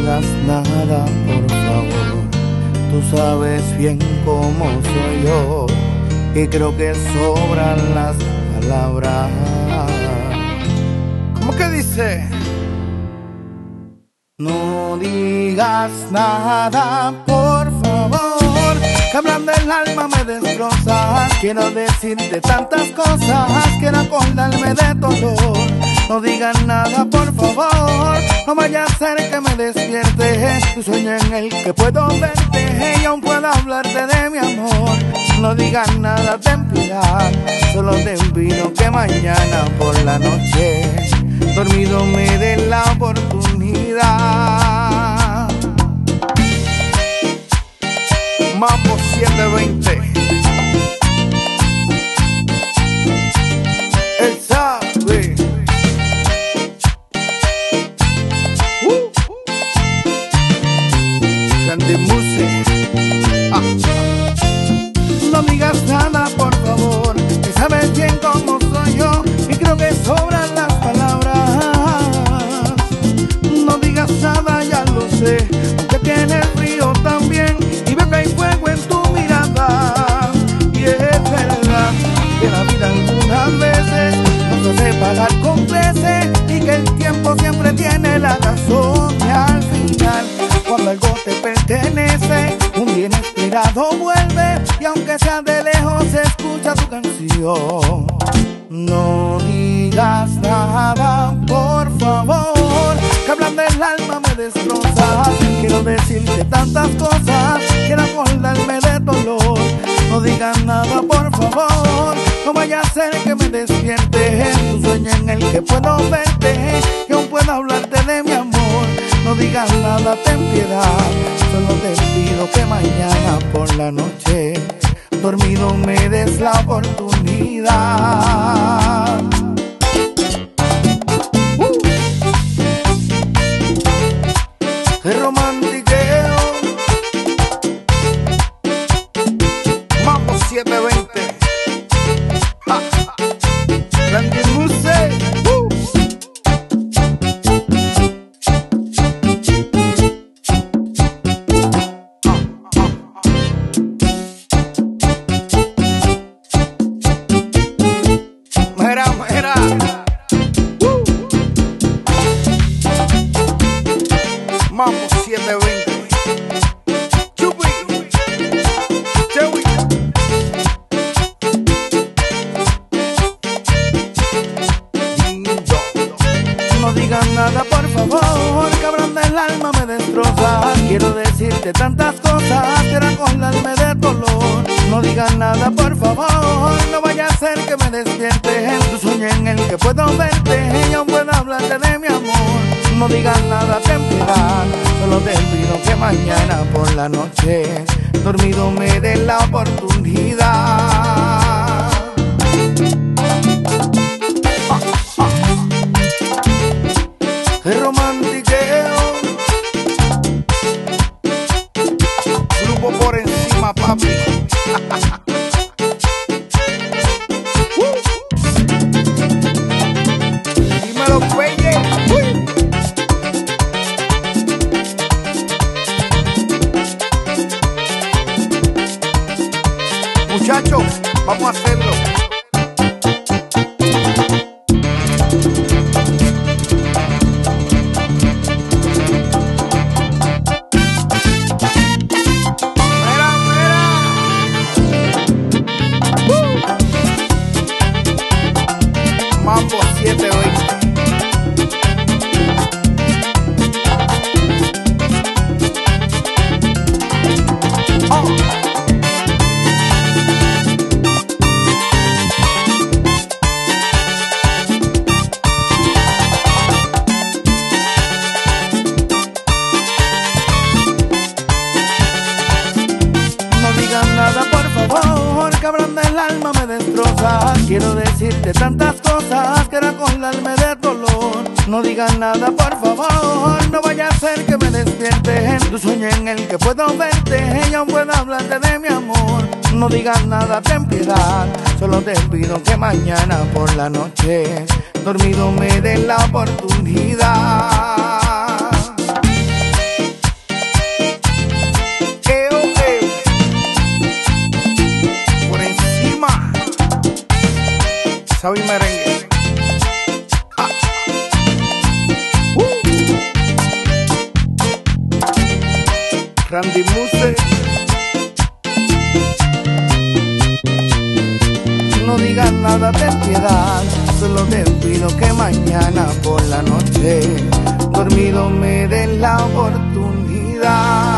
digas nada, por favor. Tú sabes bien cómo soy yo y creo que sobran las palabras. ¿Cómo que dice? No digas nada, por favor, que hablando del alma me destroza. Quiero decirte tantas cosas, quiero acordarme de dolor. No digas nada, por favor, no vaya a ser que me despierte tu sueño en el que puedo verte y aún puedo hablarte de mi amor. No digas nada, ten piedad, solo te pido que mañana por la noche dormido me dé la oportunidad. Mambo 720. Él sabe. Grande Muse. No digas nada, por favor, que sabes bien cómo soy yo y creo que sobran las palabras. No digas nada, ya lo sé, que tienes frío también y veo que hay fuego en tu mirada. Y es verdad que la vida algunas veces nos hace pagar con creces y que el tiempo siempre tiene la razón. Y al final, cuando algo te pertenece, un día inesperado vuelve y aunque sea de lejos se escucha tu canción. No digas nada, por favor, que hablando del alma me destroza. Quiero decirte tantas cosas, quiero acordarme de dolor. No digas nada, por favor, no vaya a ser que me despierte tu sueño en el que puedo verte y aún puedo hablarte de mi amor. No digas nada, ten piedad, solo te pido que mañana por la noche dormido me des la oportunidad. ¡Qué romantiqueo! Mambo 720. Grande Muse. Mambo 720. Chupi, Chewy. No digas nada, por favor, que hablando del alma me destroza. Quiero decirte tantas cosas, quiero acordarme de dolor. No digas nada, por favor, no vaya a ser que me despierte en tu sueño en el que puedo verte y aún puedo hablarte de mi amor. No digas nada, ten piedad, solo te pido que mañana por la noche dormido me dé la oportunidad. ¡Qué romantiqueo! Grupo por encima, papi. Dímelo, Pelle. Muchachos, vamos a hacerlo. Mambo 720. Que hablando del alma me destroza. Quiero decirte tantas cosas, quiero acordarme de dolor. No digas nada, por favor, no vaya a ser que me despierte en tu sueño en el que puedo verte y aún puedo hablarte de mi amor. No digas nada, ten piedad, solo te pido que mañana por la noche dormido me dé la oportunidad. Randy Muse. No digas nada, ten piedad, solo te pido que mañana por la noche dormido me des la oportunidad